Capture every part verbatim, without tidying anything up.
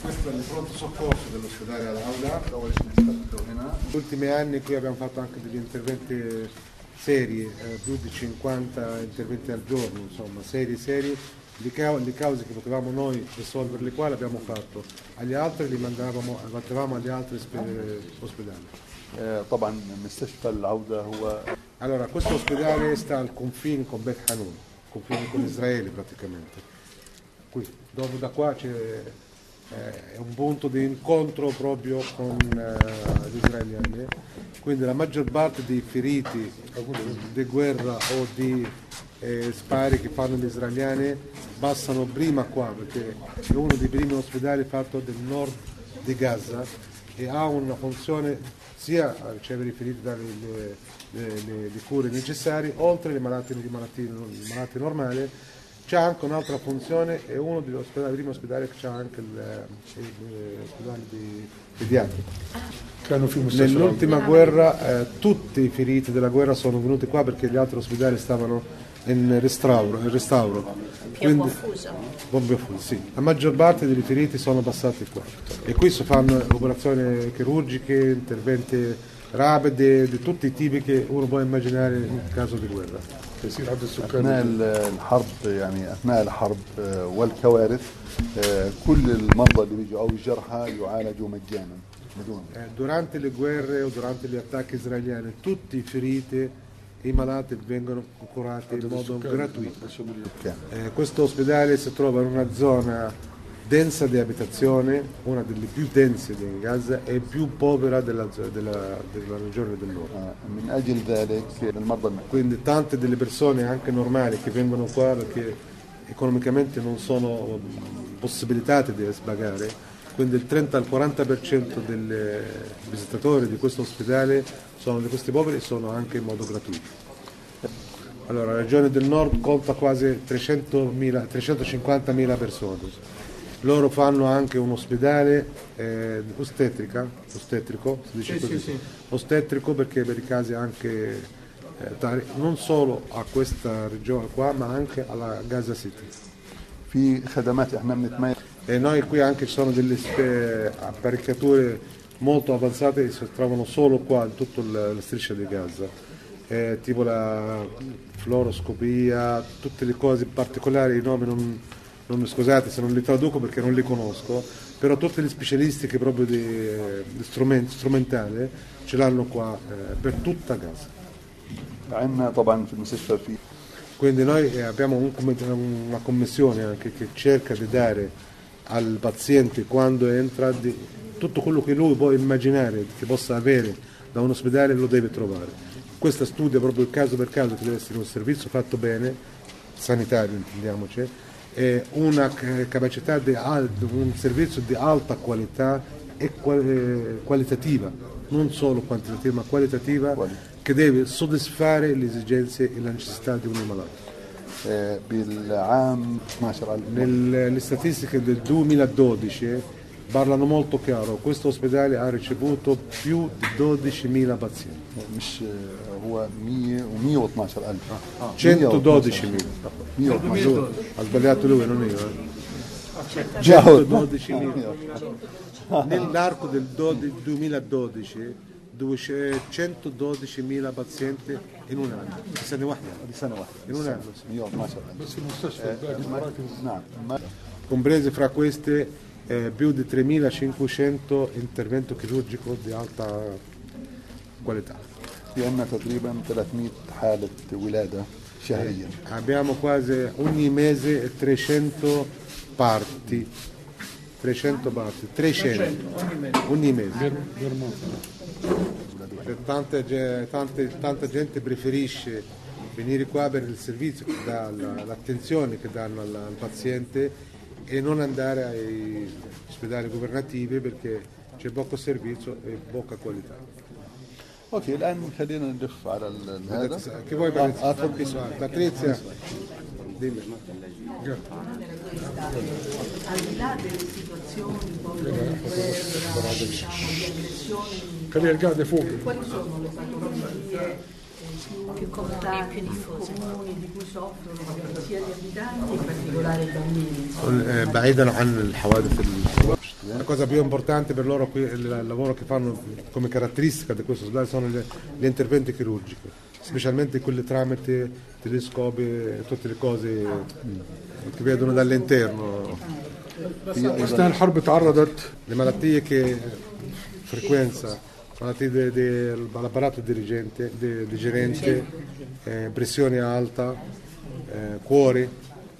Questo è il pronto soccorso dell'ospedale Al-Auda. Negli ultimi anni qui abbiamo fatto anche degli interventi seri, eh, più di cinquanta interventi al giorno, insomma, seri seri, le, ca- le cause che potevamo noi risolvere, le quali abbiamo fatto, agli altri li mandavamo, mandavamo agli altri spe- ospedali. طبعا مستشفى العودة هو Allora, questo ospedale sta al confine con Beth Hanun, confine con Israele praticamente. Qui, dopo da qua c'è eh, è un punto di incontro proprio con eh, gli israeliani, quindi la maggior parte dei feriti di guerra o di eh, spari che fanno gli israeliani passano prima qua, perché è uno dei primi ospedali fatto del nord di Gaza e ha una funzione sia a ricevere i feriti dalle le, le, le, le cure necessarie, oltre alle malattie, le malattie, le malattie normali. C'è anche un'altra funzione, è uno degli ospedali, il primo ospedale che c'ha anche l'ospedale di pediatrico. Nell'ultima guerra eh, tutti i feriti della guerra sono venuti qua perché gli altri ospedali stavano in restauro. In restauro. Quindi, bombe fuse, sì. La maggior parte dei feriti sono passati qua e qui si fanno operazioni chirurgiche, interventi rapidi di tutti i tipi che uno può immaginare in caso di guerra. أثناء الحرب يعني أثناء الحرب والكوارث كل المرضى اللي بيجوا أو الجرحى يعالجوا مجانا بدون. Durante le guerre o durante gli attacchi israeliani tutti i feriti e i malati vengono curati in modo gratuito. Eh, questo ospedale si trova in una zona densa di abitazione, una delle più dense di Gaza e più povera della, della, della regione del nord. Quindi tante delle persone anche normali che vengono qua perché economicamente non sono possibilitate di pagare, quindi il trenta al quaranta per cento dei visitatori di questo ospedale sono di questi poveri e sono anche in modo gratuito. Allora, la regione del nord conta quasi trecentomila, trecentocinquantamila persone. Loro fanno anche un ospedale eh, ostetrica, ostetrico, si dice sì, così, sì, sì. ostetrico perché per i casi anche eh, tali, non solo a questa regione qua, ma anche alla Gaza City. E noi qui anche ci sono delle spe- apparecchiature molto avanzate che si trovano solo qua in tutta la, la striscia di Gaza, eh, tipo la fluoroscopia, tutte le cose particolari, i nomi non, non scusate se non li traduco perché non li conosco, però tutti gli specialisti che proprio di, di strument, strumentale ce l'hanno qua eh, per tutta Gaza. Quindi noi abbiamo un, una commissione anche che cerca di dare al paziente quando entra di, tutto quello che lui può immaginare che possa avere da un ospedale lo deve trovare. Questa studia proprio il caso per caso che deve essere un servizio fatto bene, sanitario intendiamoci, e una capacità di alto, un servizio di alta qualità e qualitativa, non solo quantitativa ma qualitativa, Quali? che deve soddisfare le esigenze e le necessità di un malato. Nelle statistiche del duemiladodici parlano molto chiaro, questo ospedale ha ricevuto più di dodicimila pazienti. centododicimila. Ha sbagliato lui, non io. Eh. centododicimila. Nell'arco del duemiladodici centododicimila pazienti in un anno. In un anno. Comprese fra queste eh, più di tremilacinquecento intervento chirurgico di alta qualità. Abbiamo quasi ogni mese trecento parti, trecento parti, trecento ogni mese. Tanta, tante, tanta gente preferisce venire qua per il servizio che dà, l'attenzione che danno al, al paziente e non andare ai ospedali governativi perché c'è poco servizio e poca qualità. Ok, الآن خلينا نلف على هذا. Che vuoi Patrizia? Dimmi. Al di là delle situazioni poi di guerra, diciamo, di aggressioni, quali sono le patologie più comuni, più diffuse, comuni di cui soffrono sia gli abitanti, in particolare i bambini. بعيدا عن الحوادث ال- la cosa più importante per loro qui, il lavoro che fanno come caratteristica di questo ospedale sono le- gli interventi chirurgici, specialmente quelli tramite telescopi e tutte le cose che vedono dall'interno. أثناء الحرب تعرضت Le malattie che frequenza, malattie de- de- dell'apparato dirigente, de- digerente, eh, pressione alta, eh, cuore.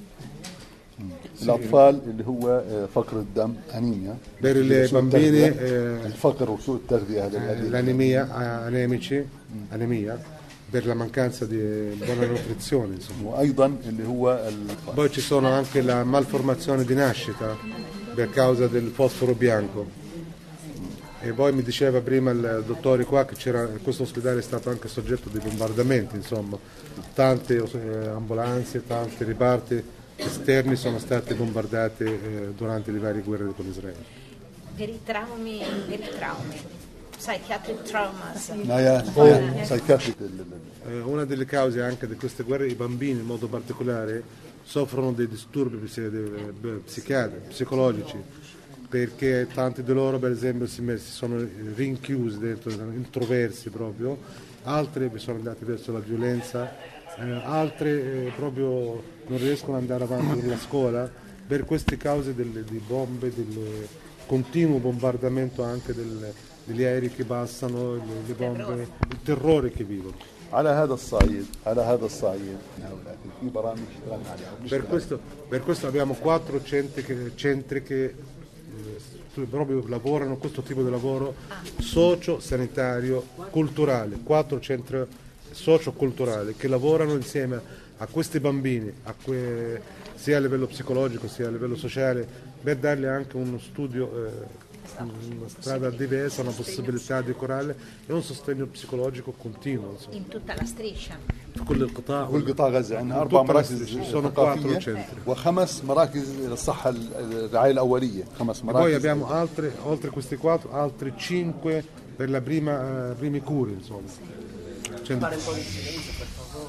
الاطفال اللي هو آه، فقر الدم انيميا Per i سوء bambini التغذية. eh, الفقر وسوء التغذيه هذا eh, الذي l'anemia, eh, anemici, anemia, per la mancanza di buona nutrizione. Insomma. وايضا اللي هو ال- Poi ci sono anche la malformazione di nascita per causa del fosforo bianco. E poi mi diceva prima il dottore qua che c'era, questo ospedale è stato anche soggetto di bombardamenti, insomma, tante eh, ambulanze, tanti reparti esterni sono stati bombardati eh, durante le varie guerre con Israele. Per i traumi, per i traumi, psychiatric traumas. لا يا سايكاتريك Eh, una delle cause anche di queste guerre, i bambini in modo particolare soffrono dei disturbi psi- de- psichiatrici, psicologici, perché tanti di loro per esempio si, met- si sono rinchiusi dentro, introversi proprio, altri sono andati verso la violenza, eh, altri eh, proprio non riescono ad andare avanti con la scuola per queste cause delle, di bombe, del continuo bombardamento anche del- degli aerei che passano, le, le bombe, il terrore che vivono. على هذا الصعيد على هذا الصعيد هؤلاء في برامج اشتغلنا عليها Per questo, per questo abbiamo quattro centri che, centri che eh, proprio lavorano questo tipo di lavoro socio-sanitario, culturale, quattro centri socio-culturali che lavorano insieme a questi bambini, a que- sia a livello psicologico sia a livello sociale, per dargli anche uno studio, eh, una strada diversa, una possibilità di curarle e un sostegno psicologico continuo. Insomma. In tutta la striscia. كل القطاع كل قطاع غزه عندنا اربع Tutta la مراكز striscia, sono quattro ثقافيه centri. وخمس مراكز للصحه الرعايه الاوليه خمس E مراكز poi abbiamo altre, oltre questi quattro, altri cinque per la prima, eh, prime cure, insomma. Cent-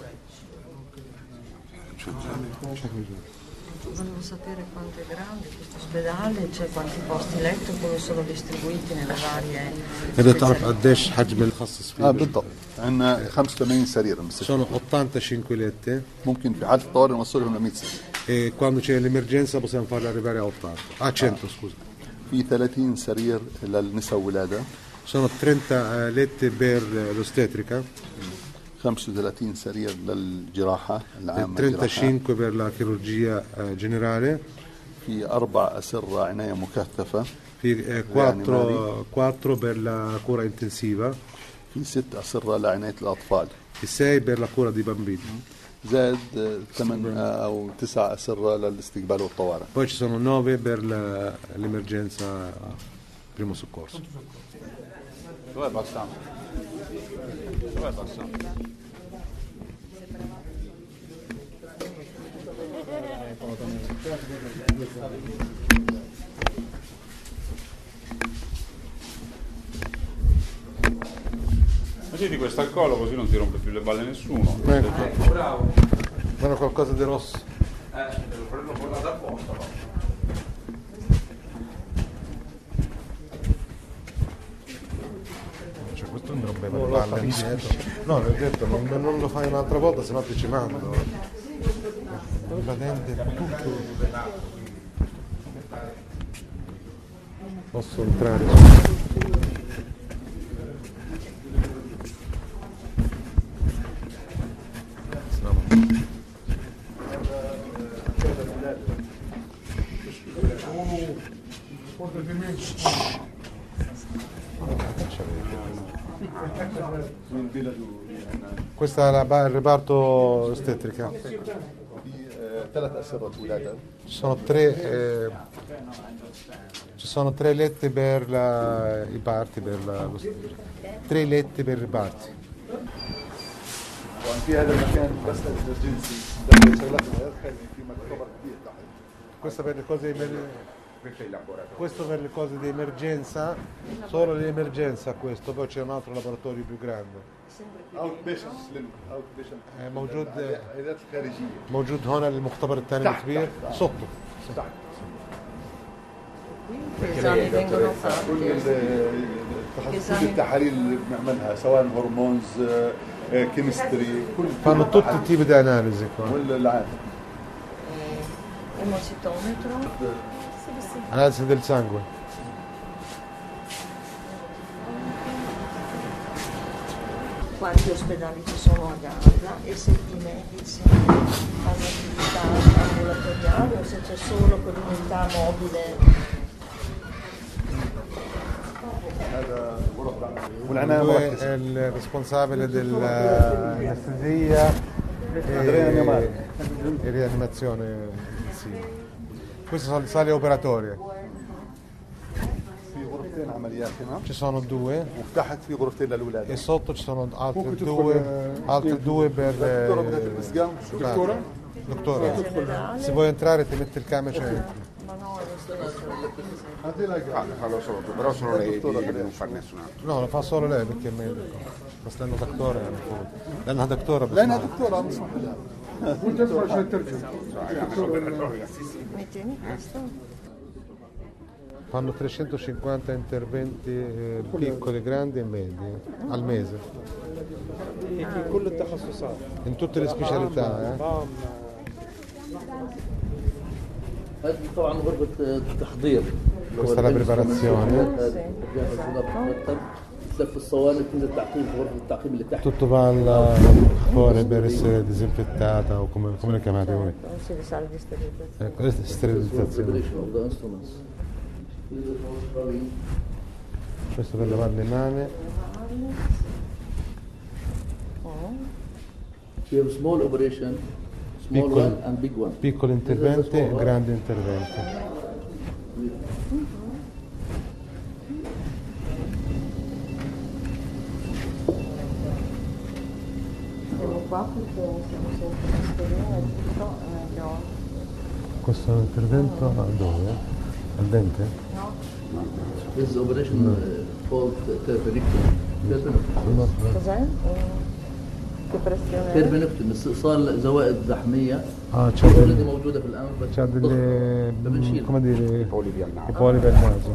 Volevo sapere quanto è grande questo ospedale, cioè quanti posti letto, come sono distribuiti nelle varie إذا تعرف قديش حجم الخصص اه فيه. بالضبط عندنا خمسة وثمانين سرير المستشفى Sono ottantacinque letti ممكن في حاله الطوارئ نوصلهم ل مئة سرير e quando c'è l'emergenza possiamo farli arrivare a ottanta, a cento scusa. في ثلاثين سرير للنساء والولاده Sono trenta eh, letti per eh, l'ostetrica, خمسة وثلاثين سرير للجراحه e العامه الجراحة. trentacinque per la chirurgia eh, generale, في اربع اسره عنايه مكثفه في eh, quattro, quattro per la cura intensiva في ست اسره لعنايه الاطفال e sei per la cura dei bambini. زائد آه، ثمان آه، او تسع اسره للاستقبال والطوارئ. Poi ci sono nove per la- l'emergenza primo soccorso. Dove passiamo? Dove passiamo? Ma sì, di questo al collo così non ti rompe più le balle nessuno. Bravo. Guarda qualcosa di rosso. Eh, te lo prendo con la da apposta. Cioè, questo non rompe le palle indietro. No, l'ho detto, non, non lo fai un'altra volta, se no ti ci mando. La dente tutto. Posso entrare? Questa è la ba- il reparto ostetrica. في آه، ثلاث اسره ولاده Ci sono tre, eh, ci sono tre letti per la- i parti, per la, lo- tre letti per i parti. وفي هذا المكان بس الجنسي ده شغلات غير خارجي في مكتبه كبير تحت Questa per le cose emer- questo è il laboratorio. Questo per le cose di emergenza, solo di emergenza questo, poi c'è un altro laboratorio più grande. موجود موجود هنا المختبر الثاني الكبير صوته Che esami vengono fatti? كل التحاليل اللي بنعملها سواء هرمونز كيمستري كل fanno tutti i tipi di analisi qua. والعادي Emocitometro? Analisi del sangue. Quanti ospedali ci sono a Gaza e se i medici fanno attività ambulatoriali o se c'è solo quell'unità mobile? Lui è il responsabile dell'anestesia e, e rianimazione. Sì. Queste sono le sale operatorie. Ci sono due e sotto ci sono altre due, altre due per dottore. Dottore, se vuoi entrare ti metti il camice e entri. Ah, fallo solo tu, però solo lei dice di non fare nessun altro. No, lo fa solo lei perché è medico. بس لانه دكتوره يعني المفروض لانها دكتوره بس لانها دكتوره مش وانت اسمع عشان ترجم Mi tieni questo? fanno trecentocinquanta interventi eh, piccoli, grandi e medi eh, al mese in tutte le specialità eh. هذه طبعا غرفة التحضير. Questa è la preparazione. تلف الصواني تنزل تعقيم في غرفة التعقيم اللي تحت. Tutto va al fuori per essere disinfettata o come, come le chiamate voi? Si risale di sterilizzazione. Eh, questa è sterilizzazione. Questo per lavare le mani. We have small operation, small Piccoli, one and big one. piccoli interventi e grandi interventi. Siamo qua perché siamo sempre mascherine e tutto, eh, ho... Questo è un intervento a dove? Al dente? No? This is operation uh, called terpenectomy. Terpenectomy. Cos'è? Eh, che pressione è? terpenectomy استئصال زوائد زحمية. Ah, c'è already delle, موجودة في الأنف بس c'ha delle da bensina. come dire, I polipi al naso. i polipi al naso.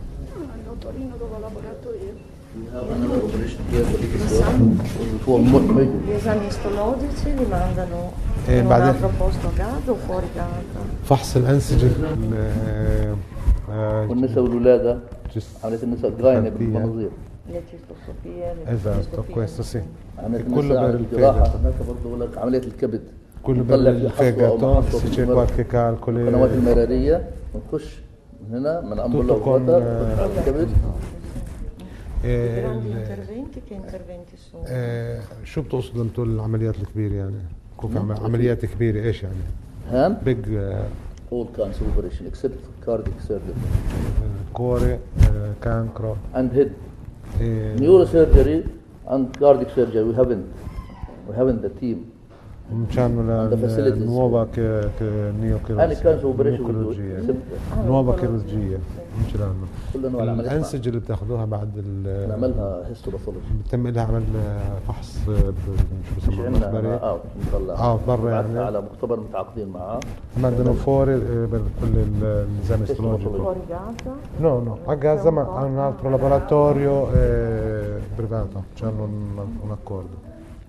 We have another operation here for this for more Gli esami istologici li mandano Eh, in un بعدين- altro posto a Gaza o fuori Gaza? فحص الأنسجة ال- آه، والنساء والولادة جس- عملية النساء الجاينة Tardia. بالمناظير. Le cistoscopie, le Esatto, cistoscopie. questo sì. عملية E quello النساء per il الجراحة fegato. هناك برضه بقول لك عملية الكبد. Quello per نطلع il في حصوة أو fegato, محصوة se في c'è المرة. qualche calcolo. القنوات المرارية ونخش من هنا من أمبولا Tutto con, وفاتر eh, الكبد. آه، Grandi ال- interventi, che interventi sono? آه، شو بتقصد انتوا العمليات الكبيرة يعني؟ يكون في عم- عمليات كبيرة ايش يعني؟ هان بيج آه، all kinds of operation except cardiac surgery كوري آه، كانكرو and head. آه، Neurosurgery and cardiac surgery we haven't we haven't the team. c'hanno la, the facilities. la nuova che, che Any kinds of operation we do neochirurgia except nuova chirurgia non ce l'hanno كل أنواع العمليات الانسجه اللي بتاخذوها بعد ال- نعملها هيستوباثولوجي. بتم لها عمل فحص ب- شو مش بسموه عندنا مخبري اوت نطلع اه برا نبعثها يعني على مختبر متعاقدين معاه. mandano fuori eh, per quello il- l'esame istologico Fuori Gaza? no no a Gaza ma a un altro laboratorio eh, privato hanno un, un accordo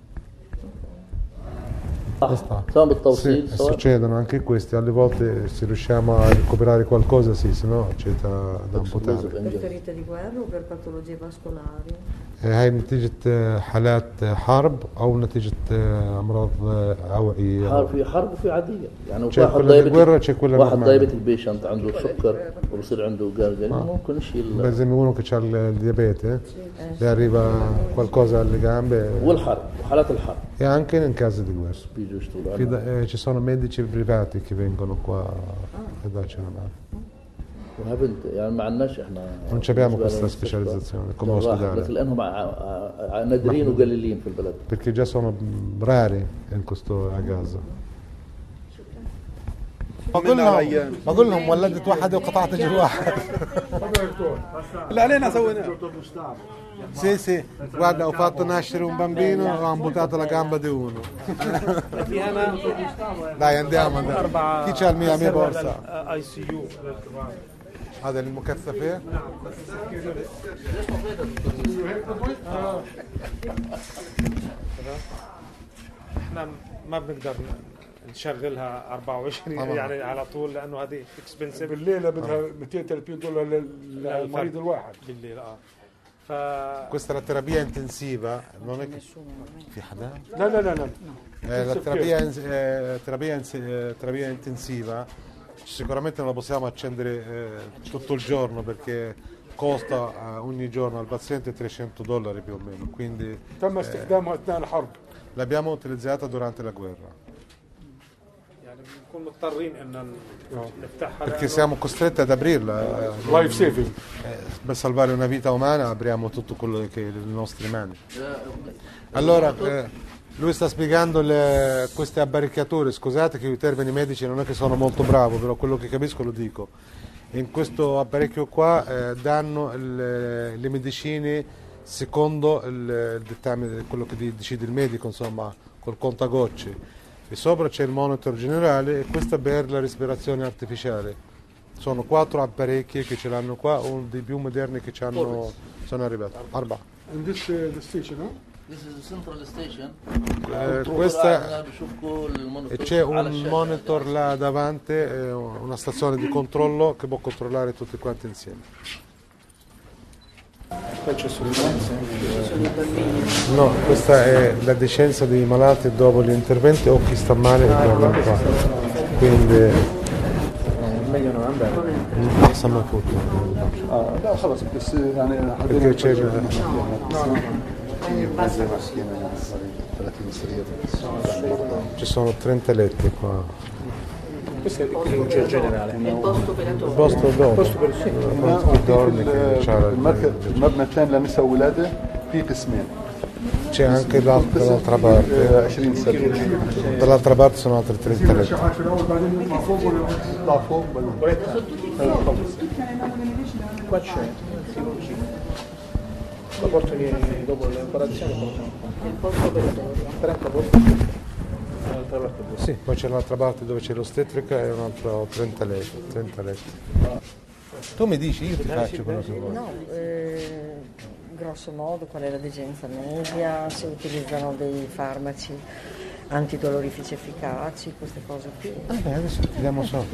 صح سواء بالتوصيل Sì, سواء succedono anche questi, alle volte se riusciamo a recuperare qualcosa sì, se no c'è da, da amputare. Per ferite di guerra o per patologie vascolari? هاي نتيجة حالات حرب أو نتيجة أمراض أوعية. حرب في حرب وفي عاديه يعني C'è واحد quella di guerra, c'è دايبتك quella واحد normale. دايبتك بيشنت عنده سكر ويصير عنده قلقل ممكن يشيل. Per esempio uno che ha il diabete, le arriva qualcosa alle gambe والحرب وحالات الحرب e anche in casi di guerra. بيجوا يشتغلوا Qui عنها. da- eh, ci sono medici privati che vengono qua e darci una mano. وهبنت يعني ما عندناش احنا Non ci abbiamo بالنسبة questa للمستشفى specializzazione come جراح، ospedale. لكن لانهم ع- ع- نادرين وقليلين في البلد. Perché già sono rari in questo a Gaza. بقول لهم بقول لهم ولدت واحده وقطعت اجر واحد. اللي علينا سويناه. Sì, sì, guarda, ho fatto nascere un bambino e ho amputato la gamba di uno. Dai, andiamo, andiamo. Chi c'ha la mia, la mia borsa? هذا المكثفة؟ احنا ما بنقدر نشغلها أربعة وعشرين يعني على طول لانه هذه اكسبنسيف. بالليله بدها مئتين وثلاثين دولار للمريض الواحد بالليل. اه ف Questa è la terapia intensiva, non è che في حدا؟ لا لا لا لا Eh, la terapia, eh, terapia, eh, terapia intensiva sicuramente non la possiamo accendere eh, tutto il giorno perché costa eh, ogni giorno al paziente trecento dollari più o meno, quindi تم استخدامها اثناء الحرب. l'abbiamo utilizzata durante la guerra يعني بنكون مضطرين ان نفتحها perché siamo costretti ad aprirla eh, لايف سيفنج. eh, per salvare una vita umana apriamo tutto quello che è le nostre mani. Allora eh, lui sta spiegando le, queste apparecchiature, scusate che i termini medici non è che sono molto bravo, però quello che capisco lo dico. In questo apparecchio qua eh, danno le, le medicine secondo il, il dettame, quello che decide il medico, insomma, col contagocce. E sopra c'è il monitor generale e questa per la respirazione artificiale. Sono quattro apparecchi che ce l'hanno qua, uno dei più moderni che ci hanno, sono arrivati. Arba. And this uh, the station, huh? This is the central station. Eh, questa e c'è un monitor là davanti, eh, una stazione di controllo che può controllare tutti quanti insieme. Poi c'è soluzione. No, questa è la decenza dei malati dopo gli interventi o chi sta male e torna qua. Quindi meglio non andare. أحسن ما يفوت. اه لا خلص بس يعني perché c'è زي مسكينة ثلاثين سرير ci sono trenta letti qua. Questo è il chirurgia generale. Il posto operatorio. Il posto dopo. Quando dormi che c'ha la- المبنى الثاني لنساء ولاده في قسمين c'è anche l'altra- dall'altra parte. عشرين سرير Dall'altra parte sono altri trenta letti. شحات في الاول بعدين نطلع فوق ولا طلع فوق Qua c'è chirurgia. La porto di- dopo l'operazione portano qua. Il posto operatorio. trenta posti. Dall'altra parte due. Sì, poi c'è l'altra parte dove c'è l'ostetrica e un altro trenta letti. trenta letti. Tu mi dici, io ti faccio quello che vuoi. No, eh, grosso modo qual è la degenza media, se utilizzano dei farmaci antidolorifici efficaci, queste cose qui. Vabbè, adesso ti diamo solo.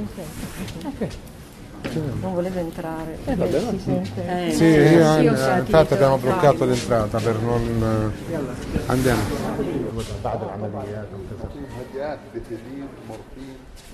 Non volevo entrare. Eh, si sente. Eh, Sì, io, sì, ho eh, sentito. infatti abbiamo bloccato l'entrata per non... eh, Andiamo. بعد العمليات مهدئات بتدين مورفين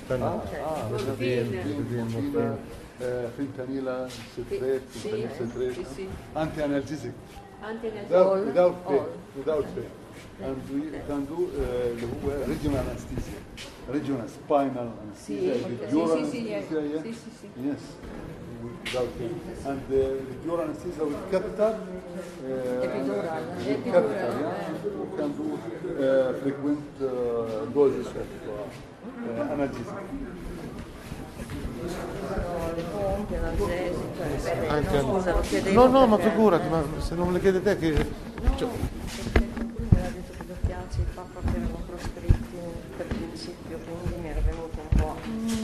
بتدين مورفين. فينتانيلا ستريت فينتانيل ستريت انتي انالجيزيك Anche nel without without pain without pain and we can do uh, اللي هو regional anesthesia regional spinal anesthesia dural anesthesia yeah. yes without pain and the dural anesthesia with catheter uh, Epidural. with catheter yeah we can do uh, frequent uh, doses of uh, analgesic le pompe, l'analgesico. Anche- No, scusa, lo chiedevo. No, no, ma perché- figurati, ma se non me le chiede te che... cioè, Lui mi ha detto che gli oppiacei, il papà che erano proscritti per principio, quindi mi era venuto un po'.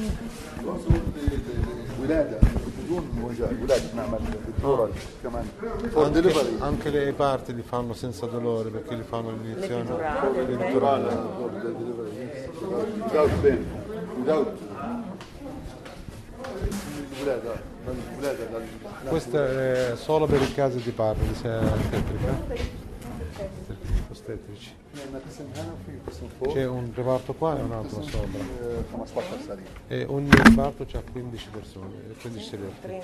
الولاده بدون وجع الولاده نعمل بالدورال كمان فور anche, ديليفري anche le parti li fanno senza dolore perché li fanno l'iniezione. L'epidurale, l'epidurale. without pain without الولاده الولاده Questa è solo per i casi di parto, di ostetrica. Ostetrici. قسم هنا وفي قسم فوق C'è un reparto qua e un altro sopra. خمسطعش سرير E ogni reparto c'ha quindici persone, quindici sedetti.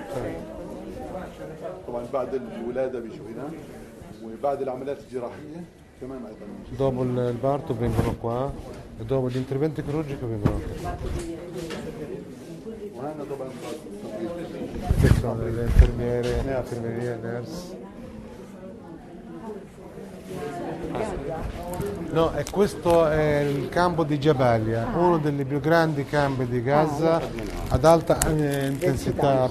طبعا بعد الولاده بيجوا هنا وبعد العمليات الجراحيه كمان ايضا بيجوا. Dopo il il parto vengono qua e dopo gli interventi chirurgici vengono qua. وهنا طبعا Queste sono le infermiere, infermeria, nurse. No, e questo è il campo di Jabalia, uno dei più grandi campi di Gaza ad alta eh, intensità.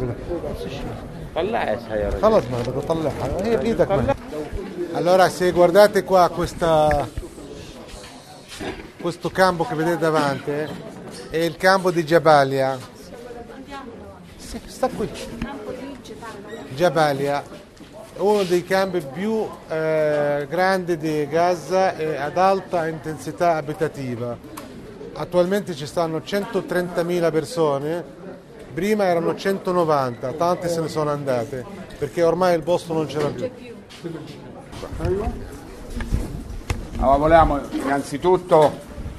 خلاص ما بدي اطلعها هي بايدك ما. Allora se guardate qua questa, questo campo che vedete davanti è il campo di Jabalia. Sì, sta qui. Jabalia, uno dei campi più eh, grandi di Gaza e ad alta intensità abitativa. Attualmente ci stanno centotrentamila persone. Prima erano centonovanta, tante se ne sono andate perché ormai il posto non c'era più. Allora, volevamo innanzitutto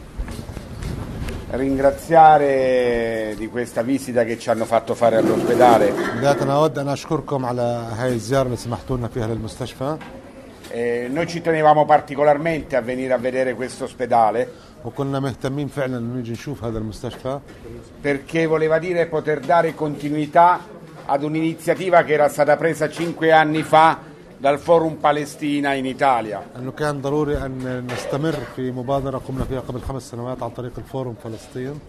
ringraziare di questa visita che ci hanno fatto fare all'ospedale. بداية أود أن أشكركم على هاي الزيارة اللي سمحتوا لنا فيها للمستشفى. Eh, noi ci tenevamo particolarmente a venire a vedere questo ospedale وكنا مهتمين فعلا إنه نيجي نشوف هذا المستشفى perché voleva dire poter dare continuità ad un'iniziativa che era stata presa cinque anni fa dal Forum Palestina in Italia. إنه كان ضروري أن نستمر في مبادرة قمنا فيها قبل خمس سنوات عن طريق الفورم فلسطين.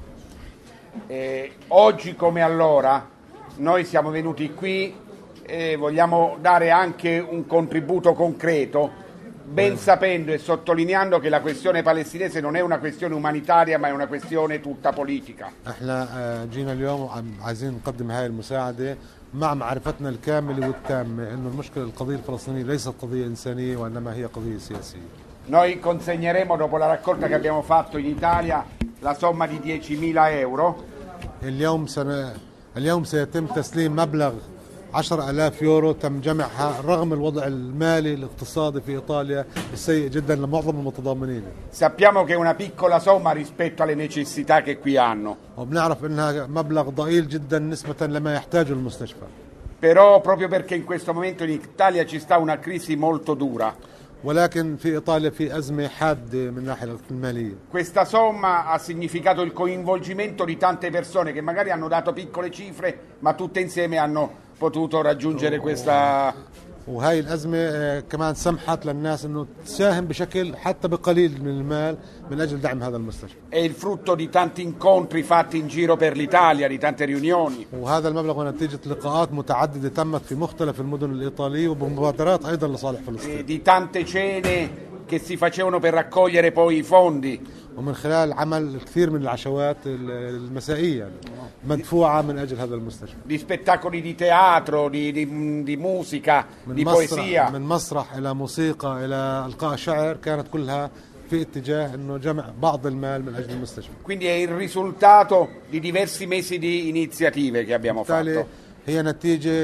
Eh, oggi come allora noi siamo venuti qui e vogliamo dare anche un contributo concreto, ben sapendo e sottolineando che la questione palestinese non è una questione umanitaria ma è una questione tutta politica. احنا جينا اليوم عايزين نقدم هاي المساعدة مع معرفتنا الكاملة والتامة إنه المشكلة القضية الفلسطينية ليست قضية إنسانية وإنما هي قضية سياسية. Noi consegneremo dopo la raccolta che abbiamo fatto in Italia la somma di diecimila euro. اليوم سنة اليوم سيتم تسليم مبلغ عشرة آلاف يورو تم جمعها رغم الوضع المالي الاقتصادي في إيطاليا السيء جدا لمعظم المتضامنين. Sappiamo che è una piccola somma rispetto alle necessità che qui hanno. وبنعرف إنها مبلغ ضئيل جدا نسبة لما يحتاجه المستشفى. Però proprio perché in questo momento in Italia ci sta una crisi molto dura. ولكن في إيطاليا في أزمة حادة من الناحية المالية. Questa somma ha significato il coinvolgimento di tante persone che magari hanno dato piccole cifre ma tutte insieme hanno potuto raggiungere questa. وهي الأزمة كمان سمحت للناس إنه تساهم بشكل حتى بقليل من المال من أجل دعم هذا المستشفى. È il frutto di tanti incontri fatti in giro per l'Italia, di tante riunioni. وهذا المبلغ نتيجة لقاءات متعددة تمت في مختلف المدن الإيطالية وبمبادرات أيضا لصالح فلسطين. Di tante cene che si facevano per raccogliere poi i fondi. ومن خلال عمل الكثير من العشوات المسائية مدفوعة من أجل هذا المستشفى. Di spettacoli di teatro, di, di, di musica, di poesia. من مسرح إلى موسيقى إلى إلقاء شعر كانت كلها في اتجاه إنه جمع بعض المال من أجل المستشفى. Quindi è il risultato di diversi mesi di iniziative che abbiamo fatto. هي نتيجة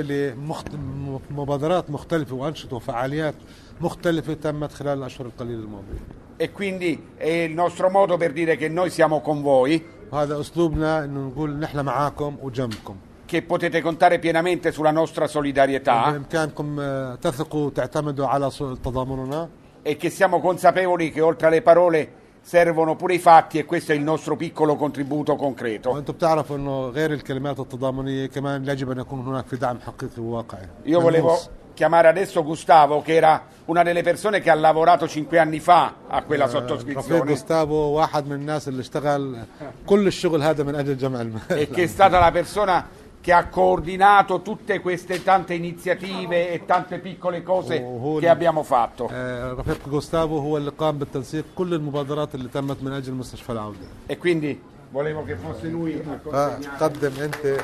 لمبادرات مختلفة وأنشطة وفعاليات مختلفة تمت خلال الأشهر القليلة الماضية. E quindi è il nostro modo per dire che noi siamo con voi. هذا أسلوبنا إنه نقول نحن معاكم وجنبكم. Che potete contare pienamente sulla nostra solidarietà. بإمكانكم تثقوا وتعتمدوا على تضامننا. E che siamo consapevoli che oltre alle parole servono pure i fatti e questo è il nostro piccolo contributo concreto. وأنتم بتعرفوا إنه غير الكلمات التضامنية كمان يجب أن يكون هناك في دعم حقيقي وواقعي. Io volevo chiamare adesso Gustavo, che era una delle persone che ha lavorato cinque anni fa a quella sottoscrizione. Gustavo واحد من الناس اللي اشتغل كل الشغل هذا من أجل جمع المال. E che è stata la persona che ha coordinato tutte queste tante iniziative e tante piccole cose che abbiamo fatto. رفيق جوستافو هو اللي قام بالتنسيق كل المبادرات اللي تمت من أجل مستشفى العودة. E quindi volevo che fosse lui a consegnare. قدم أنت.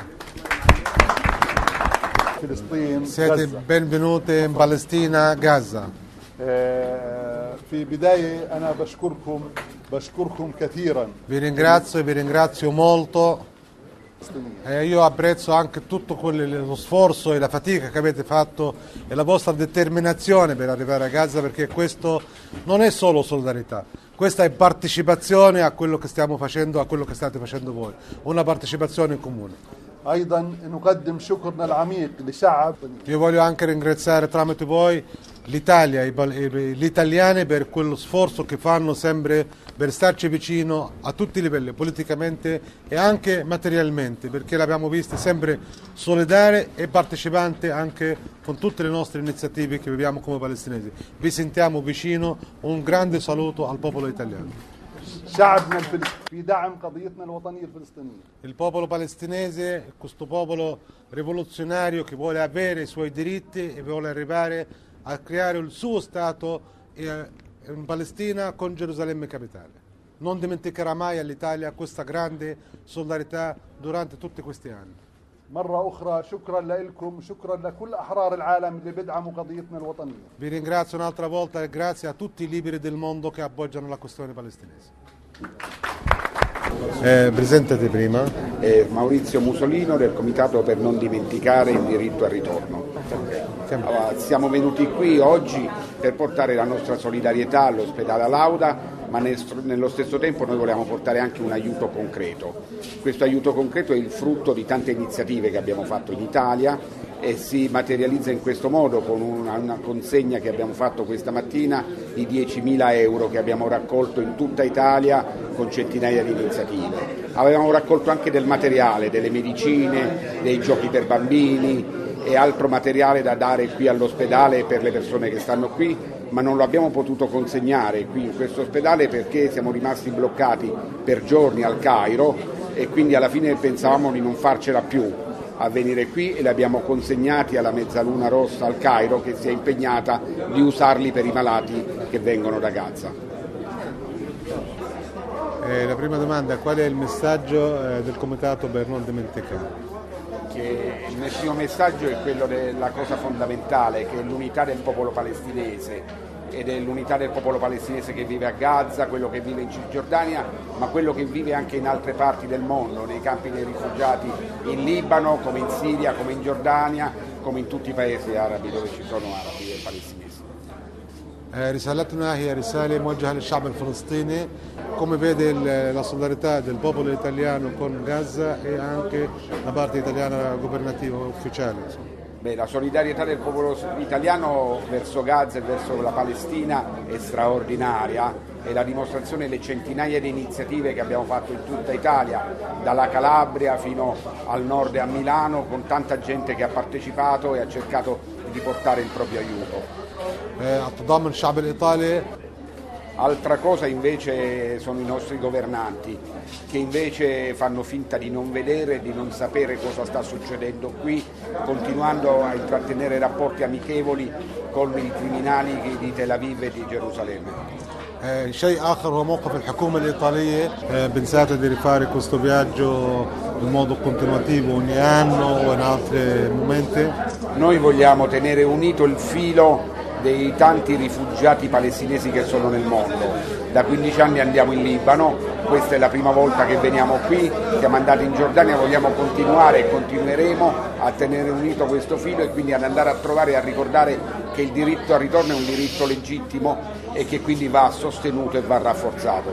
فلسطين Siete benvenuti in Palestina, Gaza. في بداية أنا بشكركم بشكركم كثيرا. Vi ringrazio e vi ringrazio molto. E io apprezzo anche tutto quello, lo sforzo e la fatica che avete fatto e la vostra determinazione per arrivare a Gaza, perché questo non è solo solidarietà, questa è partecipazione a quello che stiamo facendo, a quello che state facendo voi, una partecipazione in comune. أيضا نقدم شكرنا العميق لشعب. Io voglio anche ringraziare tramite voi l'Italia e gli italiani per quello sforzo che fanno sempre per starci vicino a tutti i livelli, politicamente e anche materialmente, perché l'abbiamo visto sempre solidari e partecipanti anche con tutte le nostre iniziative che viviamo come palestinesi. Vi sentiamo vicino, un grande saluto al popolo italiano. Il popolo palestinese, questo popolo rivoluzionario che vuole avere i suoi diritti e vuole arrivare a creare il suo Stato in Palestina con Gerusalemme capitale. Non dimenticherà mai all'Italia questa grande solidarietà durante tutti questi anni. مرة أخرى شكرا لكم شكرا لكل أحرار العالم اللي بيدعموا قضيتنا الوطنية. Vi ringrazio un'altra volta e grazie a tutti i liberi del mondo che appoggiano la questione palestinese. Eh, presentati prima. Eh, Maurizio Musolino del Comitato per non dimenticare il diritto al ritorno. Allora, siamo venuti qui oggi per portare la nostra solidarietà all'ospedale Lauda, ma nel, nello stesso tempo noi vogliamo portare anche un aiuto concreto. Questo aiuto concreto è il frutto di tante iniziative che abbiamo fatto in Italia e si materializza in questo modo con una, una consegna che abbiamo fatto questa mattina di diecimila euro che abbiamo raccolto in tutta Italia con centinaia di iniziative. Avevamo raccolto anche del materiale, delle medicine, dei giochi per bambini e altro materiale da dare qui all'ospedale per le persone che stanno qui, ma non lo abbiamo potuto consegnare qui in questo ospedale perché siamo rimasti bloccati per giorni al Cairo e quindi alla fine pensavamo di non farcela più a venire qui e li abbiamo consegnati alla Mezzaluna Rossa al Cairo che si è impegnata di usarli per i malati che vengono da Gaza. Eh, la prima domanda, qual è il messaggio eh, del Comitato per non dimenticare? Che il mio messaggio è quello della cosa fondamentale, che è l'unità del popolo palestinese ed è l'unità del popolo palestinese che vive a Gaza, quello che vive in Cisgiordania, ma quello che vive anche in altre parti del mondo, nei campi dei rifugiati in Libano, come in Siria, come in Giordania, come in tutti i paesi arabi dove ci sono arabi e palestinesi. رسالتنا هي رسالة موجهة للشعب الفلسطيني come vede la solidarietà del popolo italiano con Gaza e anche la parte italiana governativa ufficiale. Beh, la solidarietà del popolo italiano verso Gaza e verso la Palestina è straordinaria, è la dimostrazione delle centinaia di iniziative che abbiamo fatto in tutta Italia, dalla Calabria fino al nord e a Milano, con tanta gente che ha partecipato e ha cercato di portare il proprio aiuto. التضامن الشعب الإيطالي. Altra cosa invece sono i nostri governanti che invece fanno finta di non vedere e di non sapere cosa sta succedendo qui, continuando a intrattenere rapporti amichevoli con i criminali di Tel Aviv e di Gerusalemme. شيء آخر هو موقف الحكومة الإيطالية pensate di rifare questo viaggio in modo continuativo ogni anno o in altri momenti? Noi vogliamo tenere unito il filo dei tanti rifugiati palestinesi che sono nel mondo. Da quindici anni andiamo in Libano, questa è la prima volta che veniamo qui, siamo andati in Giordania, vogliamo continuare e continueremo a tenere unito questo filo e quindi ad andare a trovare e a ricordare che il diritto al ritorno è un diritto legittimo e che quindi va sostenuto e va rafforzato.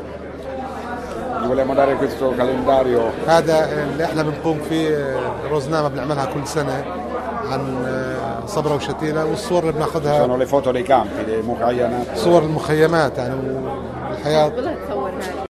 Vi vogliamo dare questo calendario. هذا اللي احنا بنقوم فيه روزنامة بنعملها كل سنة عن صبرا وشتيلة والصور اللي بناخذها sono le foto dei campi, dei mukhayyanat. صور المخيمات يعني والحياة